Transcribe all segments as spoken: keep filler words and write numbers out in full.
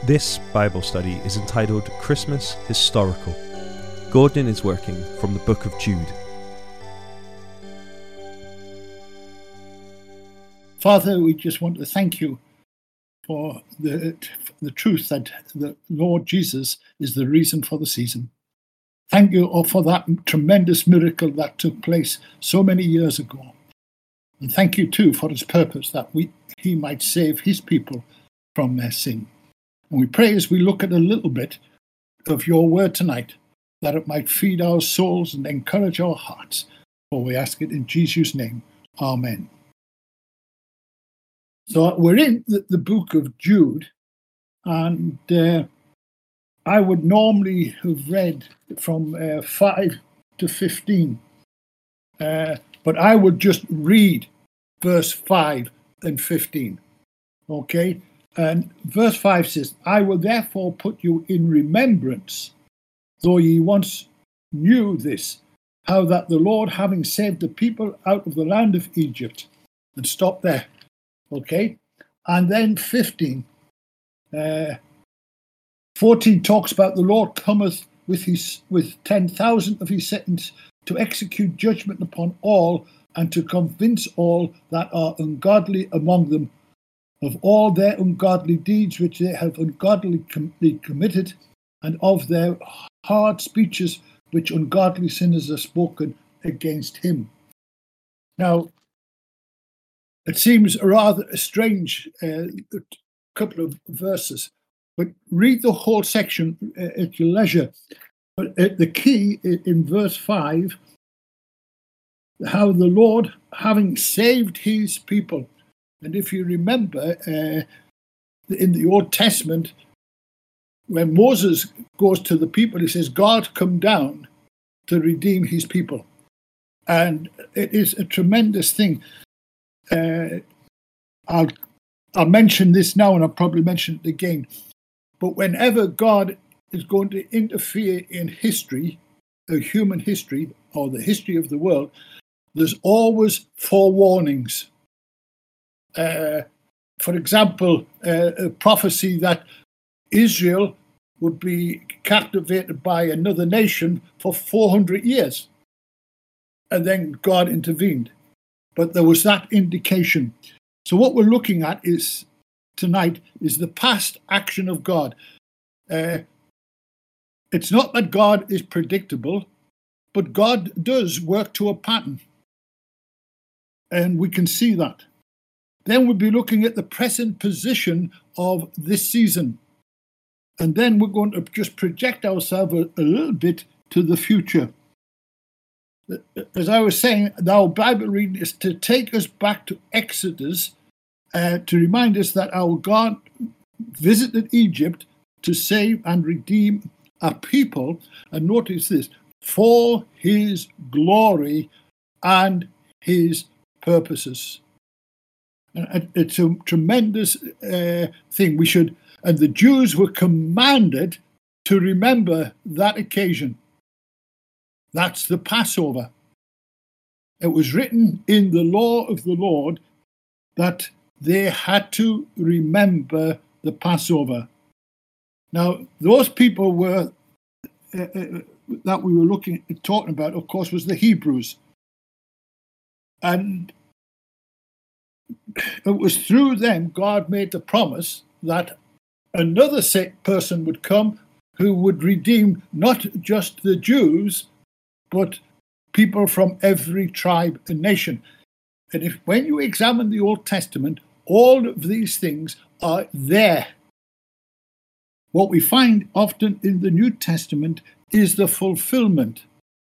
This Bible study is entitled Christmas Historical. Gordon is working from the book of Jude. Father, we just want to thank you for the, the truth that the Lord Jesus is the reason for the season. Thank you for that tremendous miracle that took place so many years ago. And thank you too for his purpose that we he might save his people from their sin. And we pray as we look at a little bit of your word tonight, that it might feed our souls and encourage our hearts. For we ask it in Jesus' name. Amen. So we're in the, the book of Jude, and uh, I would normally have read from uh, five to fifteen, uh, but I would just read verse five and fifteen, okay? And verse five says, I will therefore put you in remembrance, though ye once knew this, how that the Lord, having saved the people out of the land of Egypt, and stop there, okay? And then fifteen, uh, fourteen talks about the Lord cometh with his with ten thousand of his saints to execute judgment upon all, and to convince all that are ungodly among them of all their ungodly deeds which they have ungodly com- committed, and of their hard speeches which ungodly sinners have spoken against him. Now, it seems a rather a strange uh, couple of verses, but read the whole section uh, at your leisure. But uh, the key in verse five, how the Lord, having saved his people. And if you remember, uh, in the Old Testament, when Moses goes to the people, he says, God come down to redeem his people. And it is a tremendous thing. Uh, I'll, I'll mention this now, and I'll probably mention it again. But whenever God is going to interfere in history, uh, human history, or the history of the world, there's always forewarnings. Uh, for example, uh, a prophecy that Israel would be captivated by another nation for four hundred years. And then God intervened. But there was that indication. So what we're looking at is tonight is the past action of God. Uh, it's not that God is predictable, but God does work to a pattern. And we can see that. Then we'll be looking at the present position of this season. And then we're going to just project ourselves a, a little bit to the future. As I was saying, our Bible reading is to take us back to Exodus, uh, to remind us that our God visited Egypt to save and redeem a people. And notice this, for his glory and his purposes. And it's a tremendous uh, thing. We should, and the Jews were commanded to remember that occasion. That's the Passover. It was written in the law of the Lord that they had to remember the Passover. Now, those people were uh, uh, that we were looking talking about, of course, was the Hebrews. And it was through them God made the promise that another person would come who would redeem not just the Jews, but people from every tribe and nation. And if when you examine the Old Testament, all of these things are there. What we find often in the New Testament is the fulfillment.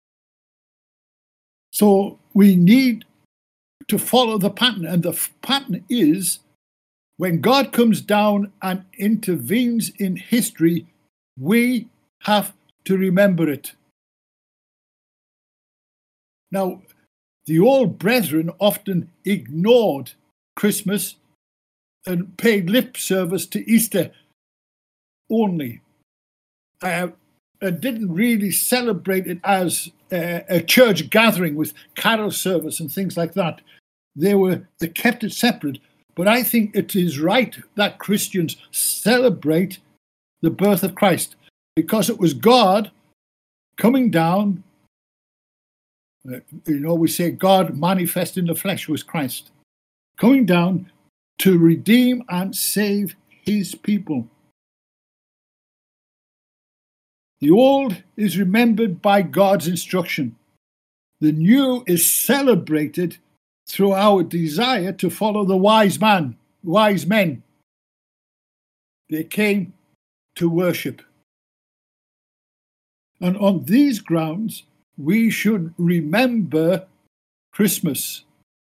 So we need to follow the pattern, and the pattern is when God comes down and intervenes in history, we have to remember it. Now, the old brethren often ignored Christmas and paid lip service to Easter only, uh, and didn't really celebrate it as a, a church gathering with carol service and things like that. They were they kept it separate. But I think it is right that Christians celebrate the birth of Christ, because it was God coming down. You know, we say God manifest in the flesh was Christ, coming down to redeem and save his people. The old is remembered by God's instruction. The new is celebrated through our desire to follow the wise man, wise men. They came to worship. And on these grounds, we should remember Christmas.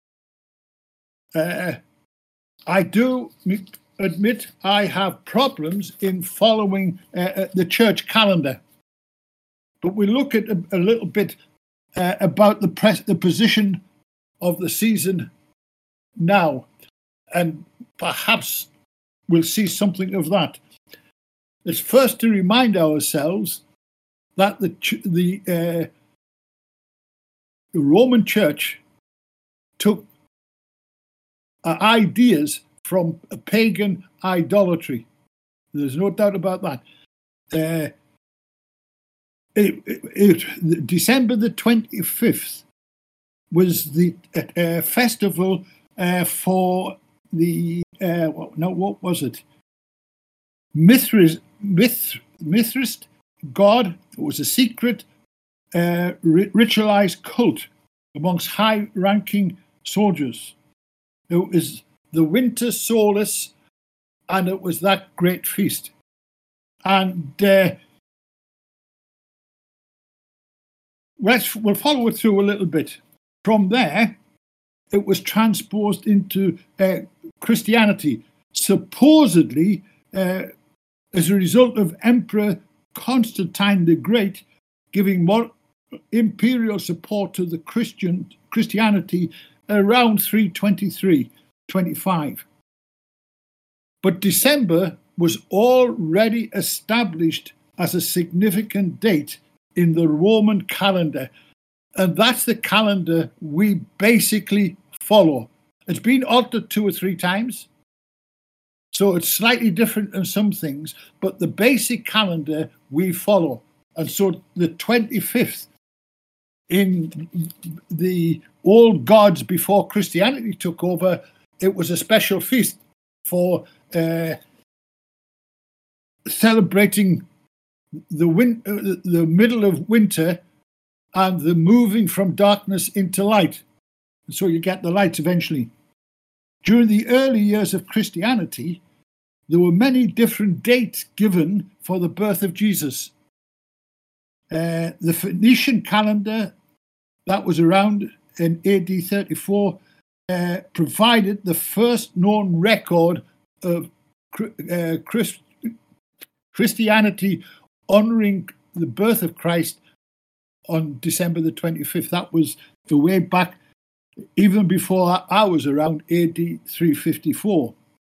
Uh, I do admit I have problems in following uh, the church calendar. But we look at a, a little bit uh, about the, press, the position of the season now, and perhaps we'll see something of that. It's first to remind ourselves that the the, uh, the Roman Church took uh, ideas from pagan idolatry. There's no doubt about that. Uh, it, it, it, December the twenty-fifth was the uh, festival uh, for the, uh, no, what was it? Mithras, Mith, Mithras god. It was a secret uh, ritualized cult amongst high-ranking soldiers. It was the winter solace, and it was that great feast. And uh, let's, we'll follow it through a little bit. From there, it was transposed into uh, Christianity, supposedly uh, as a result of Emperor Constantine the Great giving more imperial support to the Christian Christianity around three twenty-three twenty-five. But December was already established as a significant date in the Roman calendar, and that's the calendar we basically follow. It's been altered two or three times, so it's slightly different in some things, but the basic calendar we follow. And so the twenty-fifth in the old gods before Christianity took over, it was a special feast for uh, celebrating the, win- uh, the middle of winter and the moving from darkness into light. And so you get the light eventually. During the early years of Christianity, there were many different dates given for the birth of Jesus. Uh, the Phoenician calendar that was around in A D thirty-four uh, provided the first known record of uh, Christ- Christianity honouring the birth of Christ on December the twenty-fifth. That was the way back, even before I was around, A D three fifty-four.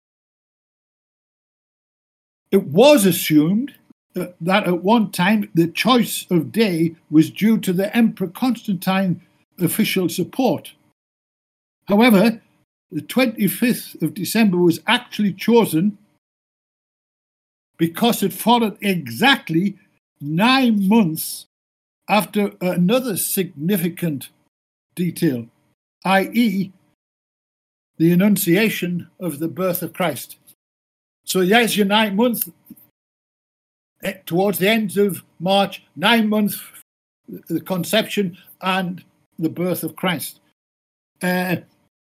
It was assumed that at one time the choice of day was due to the Emperor Constantine official support. However, the twenty-fifth of December was actually chosen because it followed exactly nine months after another significant detail, that is the Annunciation of the birth of Christ. So yes, your nine months, towards the end of March, nine months, the conception and the birth of Christ. Uh,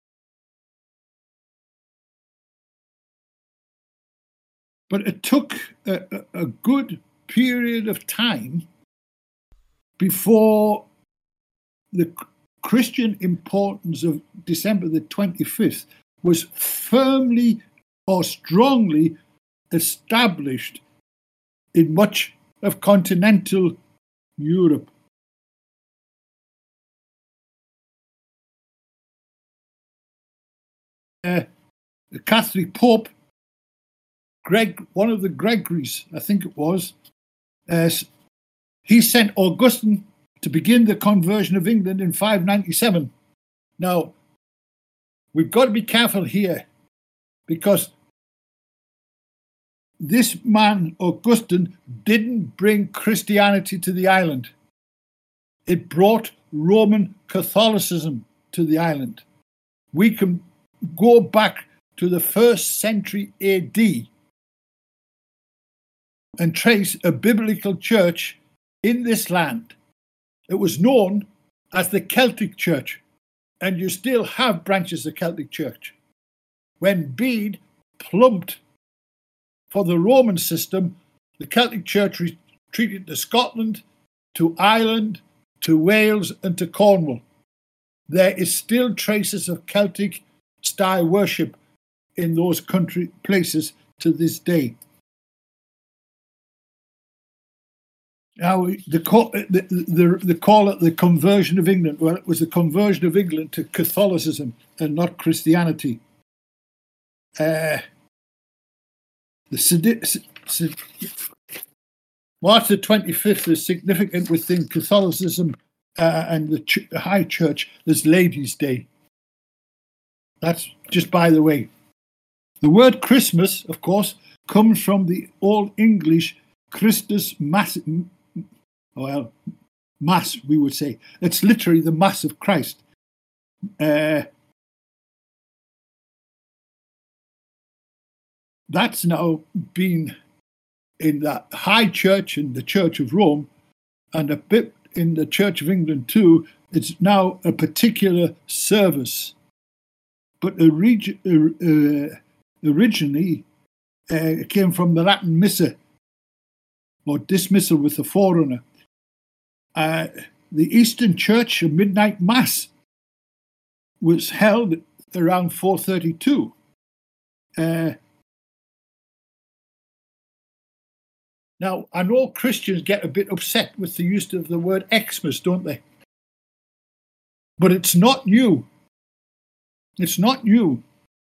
but it took a, a good period of time before the Christian importance of December the twenty-fifth was firmly or strongly established in much of continental Europe. Uh, the Catholic Pope, Greg, one of the Gregories, I think it was, uh, he sent Augustine to begin the conversion of England in five ninety-seven. Now, we've got to be careful here, because this man, Augustine, didn't bring Christianity to the island. It brought Roman Catholicism to the island. We can go back to the first century A D and trace a biblical church in this land. It was known as the Celtic Church, and you still have branches of Celtic Church. When Bede plumped for the Roman system, the Celtic Church retreated to Scotland, to Ireland, to Wales, and to Cornwall. There is still traces of Celtic style worship in those country places to this day. Now, the call, the, the, the call it the conversion of England. Well, it was the conversion of England to Catholicism and not Christianity. Uh, the March the twenty-fifth is significant within Catholicism uh, and the, ch- the High Church. There's Ladies' Day. That's just by the way. The word Christmas, of course, comes from the Old English Christus Mass. Well, Mass, we would say. It's literally the Mass of Christ. Uh, that's now been in the High Church and the Church of Rome, and a bit in the Church of England too. It's now a particular service. But orig- uh, originally, uh, it came from the Latin Missa, or dismissal with the forerunner. Uh, the Eastern Church, a midnight mass, was held around four thirty-two. Uh, now, I know Christians get a bit upset with the use of the word Xmas, don't they? But it's not new. It's not new.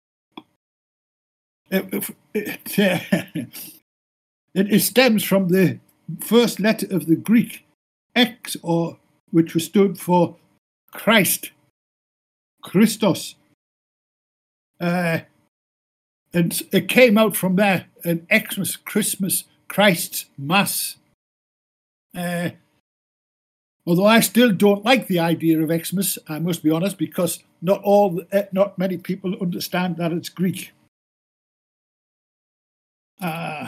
It, it, it, it stems from the first letter of the Greek, X, or which was stood for Christ, Christos. Uh, and it came out from there, an Xmas, Christmas, Christ's Mass. Uh, although I still don't like the idea of Xmas, I must be honest, because not all, not many people understand that it's Greek. Uh,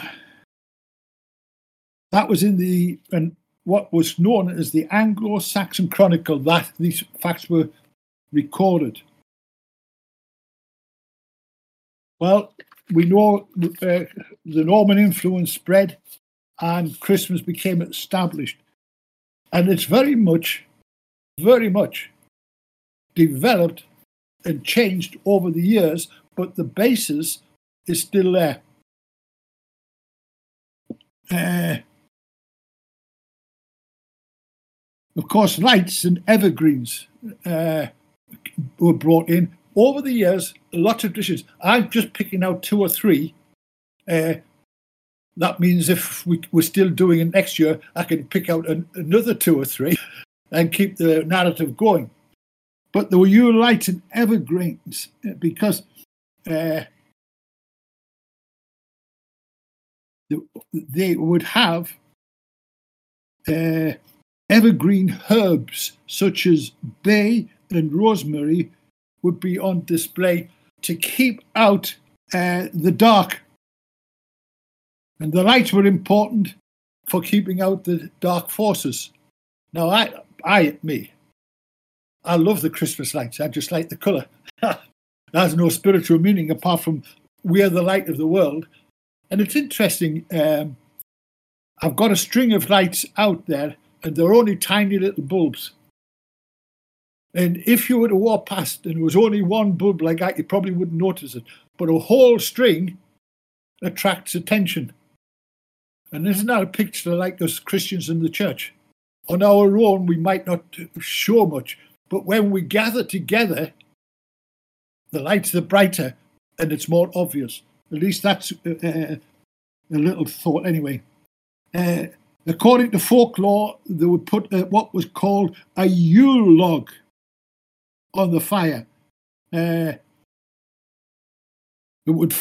that was in the and what was known as the Anglo-Saxon Chronicle that these facts were recorded. Well, we know uh, the Norman influence spread and Christmas became established. And it's very much, very much developed and changed over the years, but the basis is still there. Uh, of course, lights and evergreens uh, were brought in. Over the years, lots of dishes. I'm just picking out two or three. Uh, that means if we, we're still doing it next year, I can pick out an, another two or three and keep the narrative going. But there were Yule lights and evergreens because uh, they would have uh, evergreen herbs such as bay and rosemary would be on display to keep out uh, the dark. And the lights were important for keeping out the dark forces. Now, I, I, me, I love the Christmas lights. I just like the colour. It has no spiritual meaning apart from we're the light of the world. And it's interesting, um, I've got a string of lights out there and they're only tiny little bulbs. And if you were to walk past and there was only one bulb like that, you probably wouldn't notice it. But a whole string attracts attention. And isn't that a picture like us Christians in the church? On our own, we might not show much, but when we gather together, the lights are brighter and it's more obvious. At least that's uh, a little thought anyway. Uh, according to folklore, they would put uh, what was called a Yule log on the fire. Uh, it would f-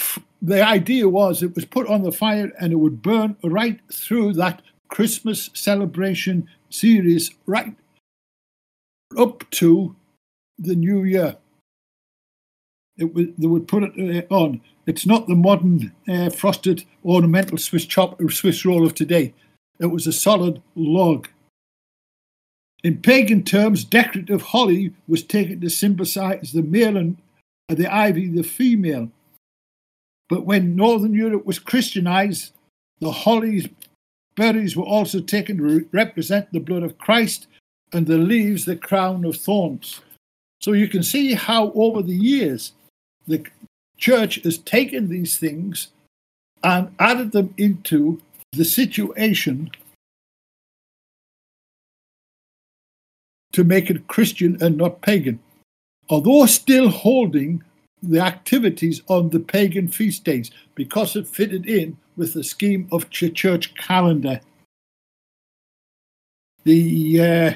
the idea was it was put on the fire and it would burn right through that Christmas celebration series, right up to the New Year. It was, they would put it uh, on. It's not the modern uh, frosted ornamental Swiss chop or Swiss roll of today. It was a solid log. In pagan terms, decorative holly was taken to symbolize the male and uh, the ivy, the female. But when Northern Europe was Christianized, the holly's berries were also taken to re- represent the blood of Christ, and the leaves the crown of thorns. So you can see how over the years the church has taken these things and added them into the situation to make it Christian and not pagan, although still holding the activities on the pagan feast days because it fitted in with the scheme of ch- church calendar. The uh,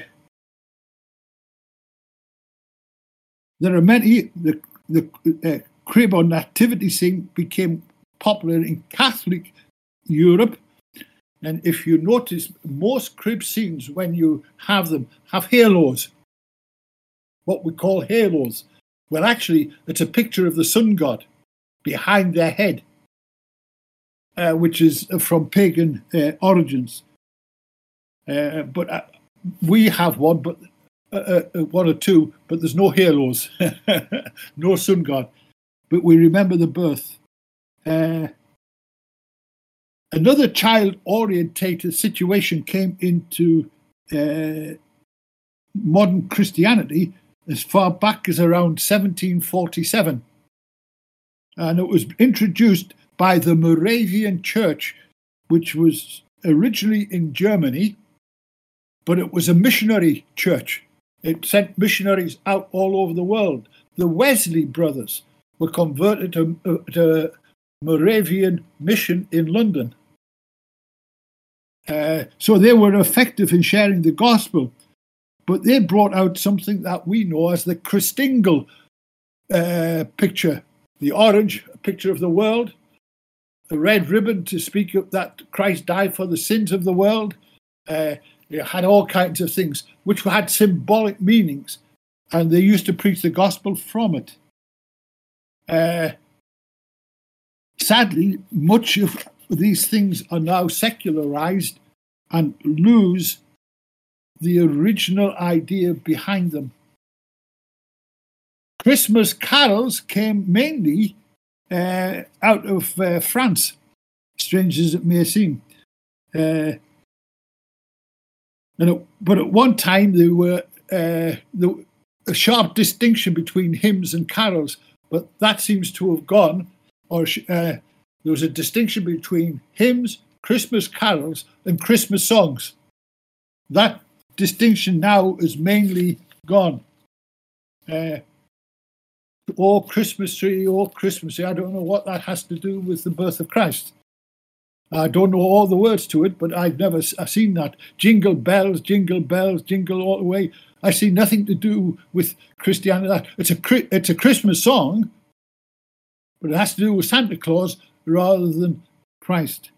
there are many the the uh, crib or nativity scene became popular in Catholic Europe, and if you notice, most crib scenes when you have them have halos, what we call halos. Well, actually, it's a picture of the sun god behind their head, uh, which is from pagan uh, origins. Uh, but uh, we have one, but uh, uh, one or two, but there's no halos, no sun god. But we remember the birth. Uh, another child-orientated situation came into uh, modern Christianity as far back as around seventeen forty-seven. And it was introduced by the Moravian Church, which was originally in Germany, but it was a missionary church. It sent missionaries out all over the world. The Wesley brothers were converted to, uh, to Moravian mission in London. Uh, so they were effective in sharing the gospel. But they brought out something that we know as the Christingle uh, picture. The orange, a picture of the world. The red ribbon to speak of that Christ died for the sins of the world. Uh, it had all kinds of things which had symbolic meanings. And they used to preach the gospel from it. Uh, sadly, much of these things are now secularized and lose the original idea behind them. Christmas carols came mainly uh, out of uh, France, strange as it may seem. Uh, and it, but at one time there were uh, the, a sharp distinction between hymns and carols, but that seems to have gone. Or uh, there was a distinction between hymns, Christmas carols, and Christmas songs. That distinction now is mainly gone. Uh, oh, Christmas tree, oh, Christmas tree. I don't know what that has to do with the birth of Christ. I don't know all the words to it, but I've never I've seen that. Jingle bells, jingle bells, jingle all the way. I see nothing to do with Christianity. It's a, it's a Christmas song, but it has to do with Santa Claus rather than Christ.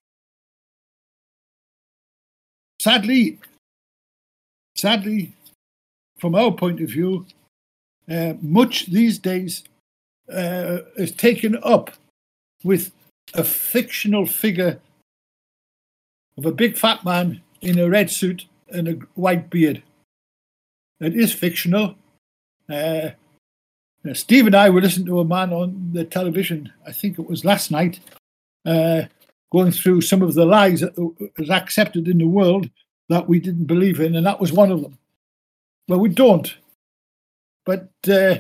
Sadly, Sadly, from our point of view, uh, much these days uh, is taken up with a fictional figure of a big fat man in a red suit and a white beard. It is fictional. Uh, Steve and I were listening to a man on the television, I think it was last night, uh, going through some of the lies that is accepted in the world that we didn't believe in, and that was one of them. Well, we don't. But uh,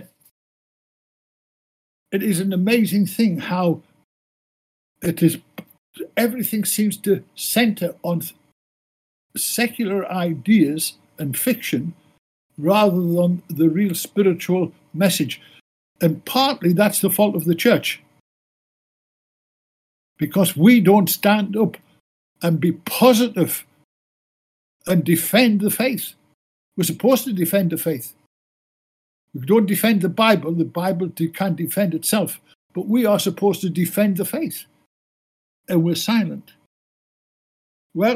it is an amazing thing how it is. Everything seems to center on secular ideas and fiction rather than the real spiritual message. And partly that's the fault of the church, because we don't stand up and be positive and defend the faith. We're supposed to defend the faith. If we don't defend the Bible, the Bible can't defend itself. but we are supposed to defend the faith, and we're silent. Well,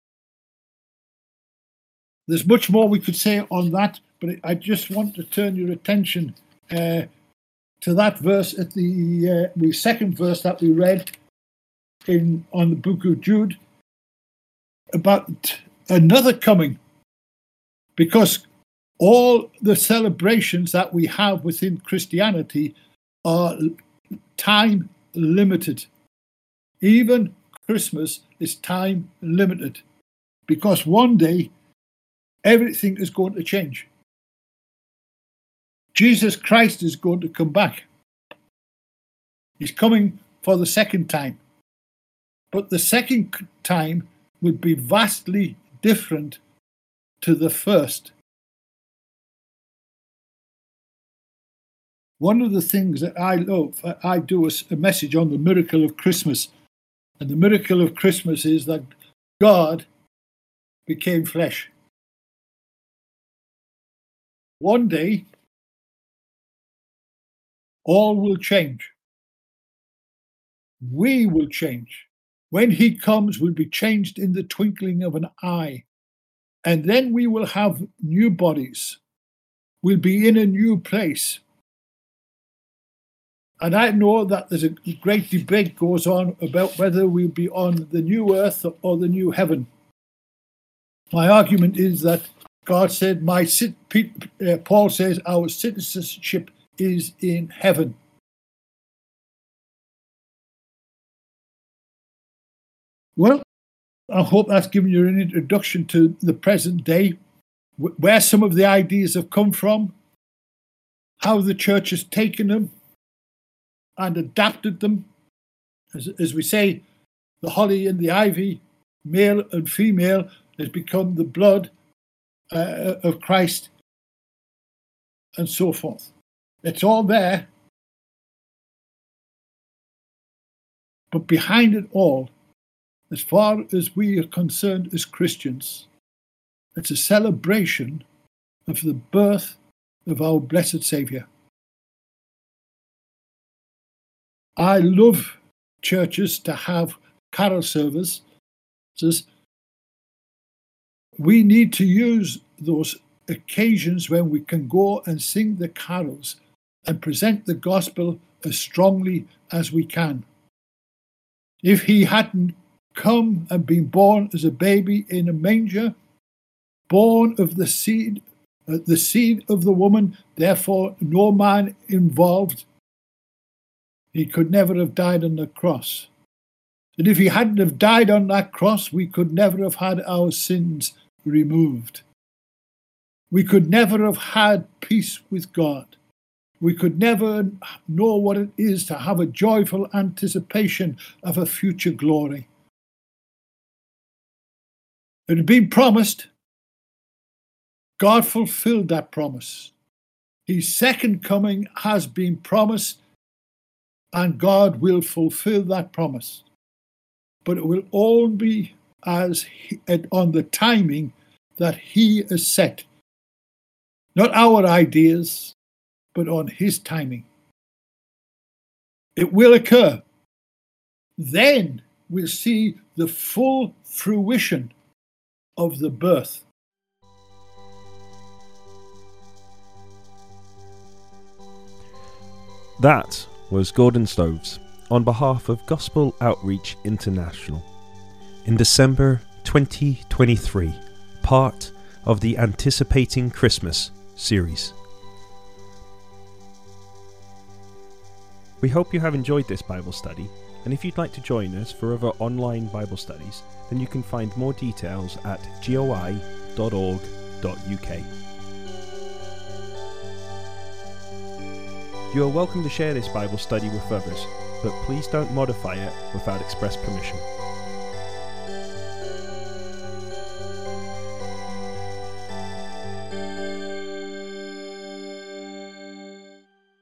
there's much more we could say on that, but I just want to turn your attention uh, to that verse at the uh, the second verse that we read in on the book of Jude about another coming, because all the celebrations that we have within Christianity are time limited. Even Christmas is time limited, because one day everything is going to change. Jesus Christ is going to come back. He's coming for the second time. But the second time will be vastly different to the first. One of the things that I love, I do a message on the miracle of Christmas. And the miracle of Christmas is that God became flesh. One day, all will change. We will change. When he comes, we'll be changed in the twinkling of an eye. And then we will have new bodies. We'll be in a new place. And I know that there's a great debate goes on about whether we'll be on the new earth or the new heaven. My argument is that God said, "My uh, Paul says, our citizenship is in heaven." Well, I hope that's given you an introduction to the present day, where some of the ideas have come from, how the church has taken them and adapted them. As, as we say, the holly and the ivy, male and female, has become the blood uh, of Christ, and so forth. It's all there. But behind it all, as far as we are concerned as Christians, it's a celebration of the birth of our blessed Saviour. I love churches to have carol services. We need to use those occasions when we can go and sing the carols and present the gospel as strongly as we can. If he hadn't come and been born as a baby in a manger, born of the seed, uh, the seed of the woman, therefore no man involved, he could never have died on the cross. And if he hadn't have died on that cross, we could never have had our sins removed. We could never have had peace with God. We could never know what it is to have a joyful anticipation of a future glory. It had been promised. God fulfilled that promise. His second coming has been promised, and God will fulfill that promise. But it will all be as he, on the timing that he has set. Not our ideas, but on his timing. It will occur. Then we'll see the full fruition of the birth. That was Gordon Stoves on behalf of Gospel Outreach International in December twenty twenty-three, part of the Anticipating Christmas series. We hope you have enjoyed this Bible study, and if you'd like to join us for other online Bible studies, then you can find more details at goi dot org dot U K. You are welcome to share this Bible study with others, but please don't modify it without express permission.